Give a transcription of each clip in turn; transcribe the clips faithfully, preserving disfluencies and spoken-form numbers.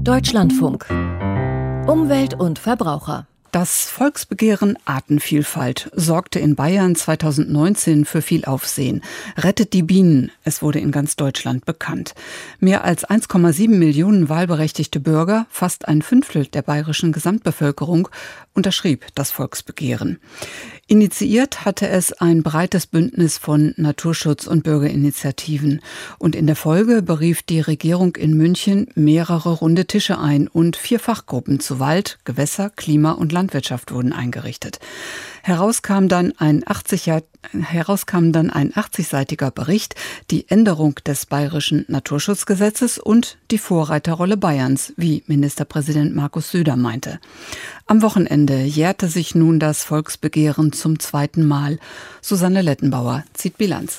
Deutschlandfunk. Umwelt und Verbraucher. Das Volksbegehren Artenvielfalt sorgte in Bayern zweitausendneunzehn für viel Aufsehen. Rettet die Bienen, es wurde in ganz Deutschland bekannt. Mehr als eins Komma sieben Millionen wahlberechtigte Bürger, fast ein Fünftel der bayerischen Gesamtbevölkerung, unterschrieb das Volksbegehren. Initiiert hatte es ein breites Bündnis von Naturschutz- und Bürgerinitiativen. Und in der Folge berief die Regierung in München mehrere runde Tische ein und vier Fachgruppen zu Wald, Gewässer, Klima und Landwirtschaft wurden eingerichtet. Heraus kam dann ein achtzig, heraus kam dann ein achtzigseitiger Bericht, die Änderung des bayerischen Naturschutzgesetzes und die Vorreiterrolle Bayerns, wie Ministerpräsident Markus Söder meinte. Am Wochenende jährte sich nun das Volksbegehren zum zweiten Mal. Susanne Lettenbauer zieht Bilanz.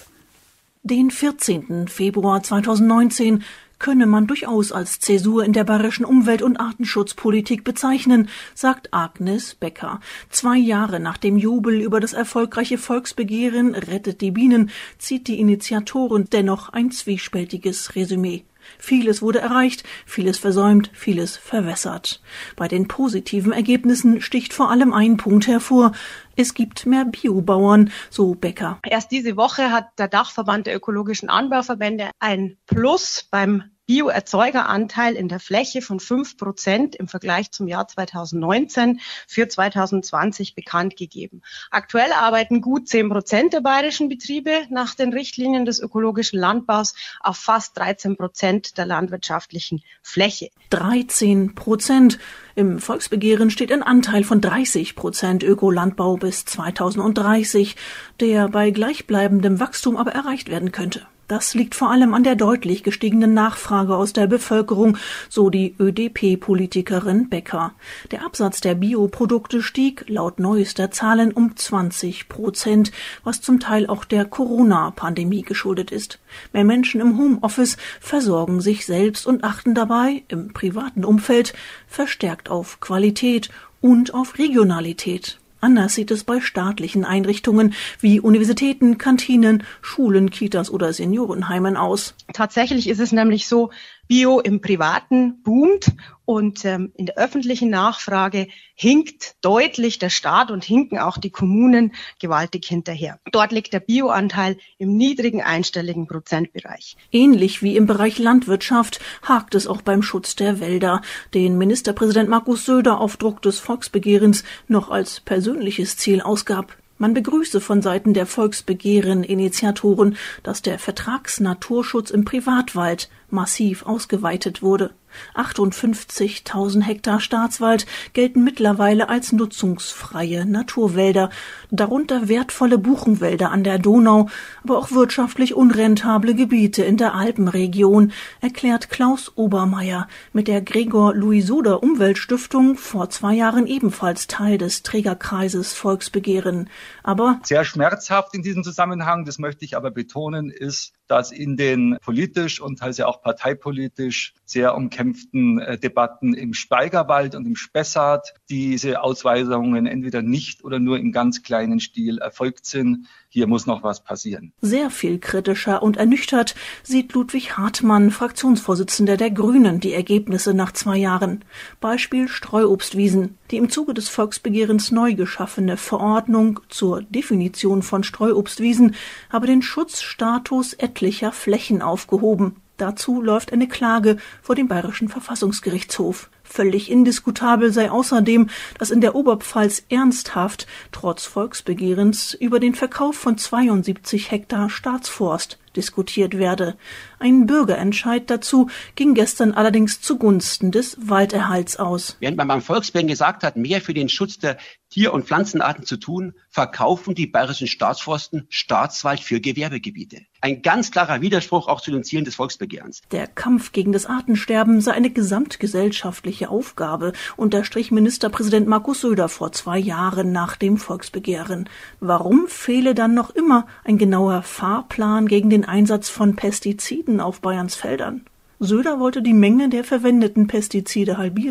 Den vierzehnten Februar zweitausendneunzehn könne man durchaus als Zäsur in der bayerischen Umwelt- und Artenschutzpolitik bezeichnen, sagt Agnes Becker. Zwei Jahre nach dem Jubel über das erfolgreiche Volksbegehren Rettet die Bienen zieht die Initiatorin dennoch ein zwiespältiges Resümee. Vieles wurde erreicht, vieles versäumt, vieles verwässert. Bei den positiven Ergebnissen sticht vor allem ein Punkt hervor. Es gibt mehr Biobauern, so Becker. Erst diese Woche hat der Dachverband der ökologischen Anbauverbände ein Plus beim Bioerzeugeranteil in der Fläche von fünf Prozent im Vergleich zum Jahr zweitausendneunzehn für zweitausendzwanzig bekannt gegeben. Aktuell arbeiten gut zehn Prozent der bayerischen Betriebe nach den Richtlinien des ökologischen Landbaus auf fast dreizehn Prozent der landwirtschaftlichen Fläche. dreizehn Prozent. Im Volksbegehren steht ein Anteil von dreißig Prozent Ökolandbau bis zweitausenddreißig, der bei gleichbleibendem Wachstum aber erreicht werden könnte. Das liegt vor allem an der deutlich gestiegenen Nachfrage aus der Bevölkerung, so die ÖDP-Politikerin Becker. Der Absatz der Bioprodukte stieg laut neuester Zahlen um zwanzig Prozent, was zum Teil auch der Corona-Pandemie geschuldet ist. Mehr Menschen im Homeoffice versorgen sich selbst und achten dabei im privaten Umfeld verstärkt auf Qualität und auf Regionalität. Anders sieht es bei staatlichen Einrichtungen wie Universitäten, Kantinen, Schulen, Kitas oder Seniorenheimen aus. Tatsächlich ist es nämlich so, Bio im Privaten boomt und ähm, in der öffentlichen Nachfrage hinkt deutlich der Staat und hinken auch die Kommunen gewaltig hinterher. Dort liegt der Bioanteil im niedrigen einstelligen Prozentbereich. Ähnlich wie im Bereich Landwirtschaft hakt es auch beim Schutz der Wälder, den Ministerpräsident Markus Söder auf Druck des Volksbegehrens noch als persönliches Ziel ausgab. Man begrüße von Seiten der Volksbegehren-Initiatoren, dass der Vertragsnaturschutz im Privatwald massiv ausgeweitet wurde. achtundfünfzigtausend Hektar Staatswald gelten mittlerweile als nutzungsfreie Naturwälder, darunter wertvolle Buchenwälder an der Donau, aber auch wirtschaftlich unrentable Gebiete in der Alpenregion, erklärt Klaus Obermeier, mit der Gregor-Louis-Soder Umweltstiftung vor zwei Jahren ebenfalls Teil des Trägerkreises Volksbegehren. Aber sehr schmerzhaft in diesem Zusammenhang, das möchte ich aber betonen, ist, dass in den politisch und teilweise auch parteipolitisch sehr umkämpften äh, Debatten im Speigerwald und im Spessart diese Ausweisungen entweder nicht oder nur in ganz kleinen Stil erfolgt sind. Hier muss noch was passieren. Sehr viel kritischer und ernüchtert sieht Ludwig Hartmann, Fraktionsvorsitzender der Grünen, die Ergebnisse nach zwei Jahren. Beispiel Streuobstwiesen. Die im Zuge des Volksbegehrens neu geschaffene Verordnung zur Definition von Streuobstwiesen habe den Schutzstatus etlicher Flächen aufgehoben. Dazu läuft eine Klage vor dem Bayerischen Verfassungsgerichtshof. Völlig indiskutabel sei außerdem, dass in der Oberpfalz ernsthaft, trotz Volksbegehrens, über den Verkauf von zweiundsiebzig Hektar Staatsforst diskutiert werde. Ein Bürgerentscheid dazu ging gestern allerdings zugunsten des Walderhalts aus. Während man beim Volksbegehren gesagt hat, mehr für den Schutz der Tier- und Pflanzenarten zu tun, verkaufen die bayerischen Staatsforsten Staatswald für Gewerbegebiete. Ein ganz klarer Widerspruch auch zu den Zielen des Volksbegehrens. Der Kampf gegen das Artensterben sei eine gesamtgesellschaftliche Aufgabe, unterstrich Ministerpräsident Markus Söder vor zwei Jahren nach dem Volksbegehren. Warum fehle dann noch immer ein genauer Fahrplan gegen den Einsatz von Pestiziden auf Bayerns Feldern? Söder wollte die Menge der verwendeten Pestizide halbieren.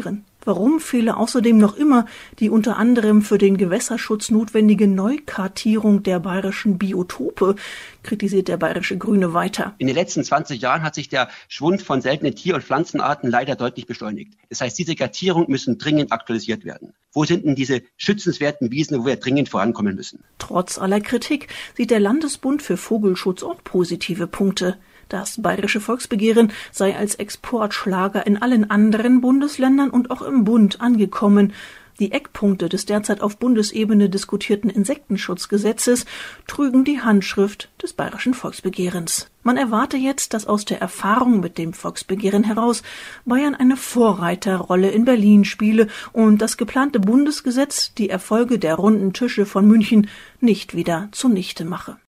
Warum fehle außerdem noch immer die unter anderem für den Gewässerschutz notwendige Neukartierung der bayerischen Biotope, kritisiert der Bayerische Grüne weiter. In den letzten zwanzig Jahren hat sich der Schwund von seltenen Tier- und Pflanzenarten leider deutlich beschleunigt. Das heißt, diese Kartierungen müssen dringend aktualisiert werden. Wo sind denn diese schützenswerten Wiesen, wo wir dringend vorankommen müssen? Trotz aller Kritik sieht der Landesbund für Vogelschutz auch positive Punkte. Das Bayerische Volksbegehren sei als Exportschlager in allen anderen Bundesländern und auch im Bund angekommen. Die Eckpunkte des derzeit auf Bundesebene diskutierten Insektenschutzgesetzes trügen die Handschrift des Bayerischen Volksbegehrens. Man erwarte jetzt, dass aus der Erfahrung mit dem Volksbegehren heraus Bayern eine Vorreiterrolle in Berlin spiele und das geplante Bundesgesetz die Erfolge der runden Tische von München nicht wieder zunichte mache.